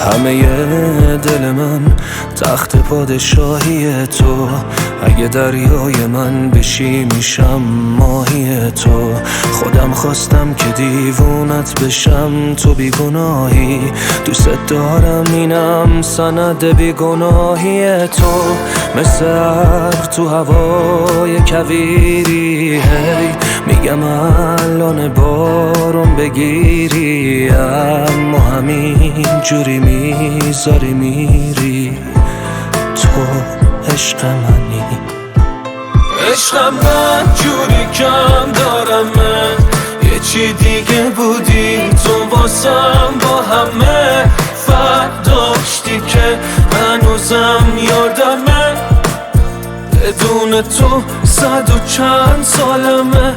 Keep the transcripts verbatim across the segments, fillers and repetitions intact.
همه دل من تخت پادشاهی تو، اگه دریای من بشی میشم ماهی تو. خودم خواستم که دیوونت بشم، تو بیگناهی، دوست دارم اینم سند بیگناهی تو. مثل ابر تو هوای کویری، هی میگم الان بارون بگیری، اما همین جوری میذاری میری. تو عشق منی، عشقم من جوری کم دارمه، یه چی دیگه بودی تو واسم، با همه فرق داشتی که هنوزم یادمه. بدون تو صد و چند سالمه.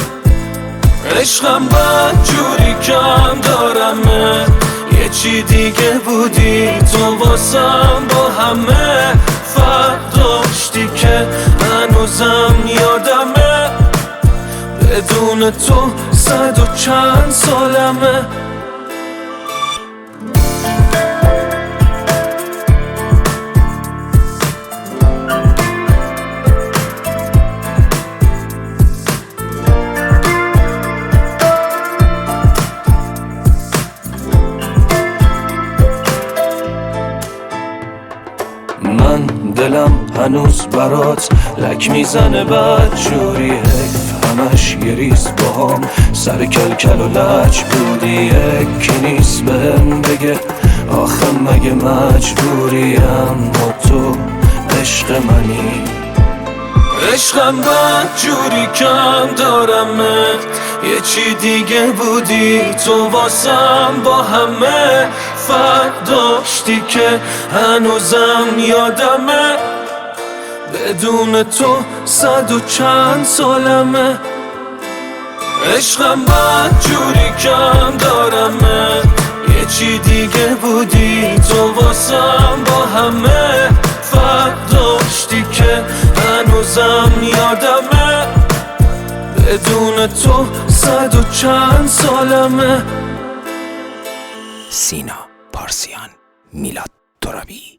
عشقم من جوری کم دارمه، یه چی دیگه بودی تو واسم، با همه فرق داشتی که هنوزم یادمه. بدون تو صد و چند سالمه. من دلم هنوز برات لک میزنه بدجوری، حیف همش یه ریز باهام سر کلکل و لج بودی. یکی نیست بهم بگه آخه مگه مجبوری، اما تو عشق منی. عشقم من جوری کم دارمه، یه چی دیگه بودی تو واسم، با همه فرق داشتی که هنوزم یادمه. بدون تو صد و چند سالمه. عشقم من جوری کم دارمه، یه چی دیگه بودی تو واسم، با همه فرق داشتی که هنوزم یادمه. بدون تو صد و چند سالمه. سینا پارسیان، میلاد ترابی.